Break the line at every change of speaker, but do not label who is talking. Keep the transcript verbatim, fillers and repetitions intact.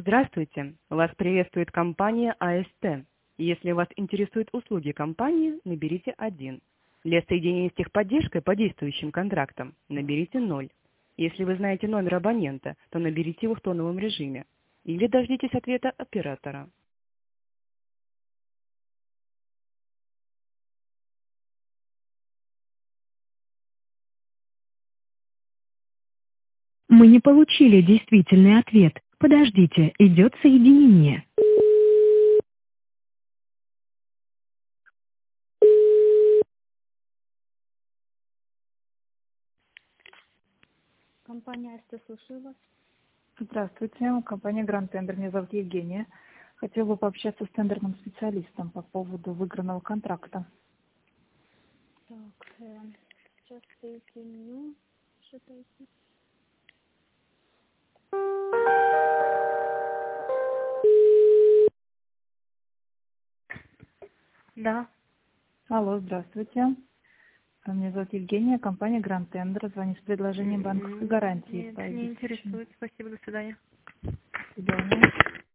Здравствуйте! Вас приветствует компания АСТ. Если вас интересуют услуги компании, наберите один. Для соединения с техподдержкой по действующим контрактам наберите ноль. Если вы знаете номер абонента, то наберите его в тоновом режиме. Или дождитесь ответа оператора.
Мы не получили действительный ответ. Подождите, идет соединение.
Компания АСТ, слушаю вас.
Здравствуйте, компания Grand Tender. Меня зовут Евгения. Хотела бы пообщаться с тендерным специалистом по поводу выигранного контракта.
Так, э, сейчас соединю. Ожидайте. Да.
Алло, здравствуйте. Меня зовут Евгения, компания Grand Tender. Звоню с предложением банковской гарантии.
Нет, не интересует. Спасибо, до свидания.
До свидания.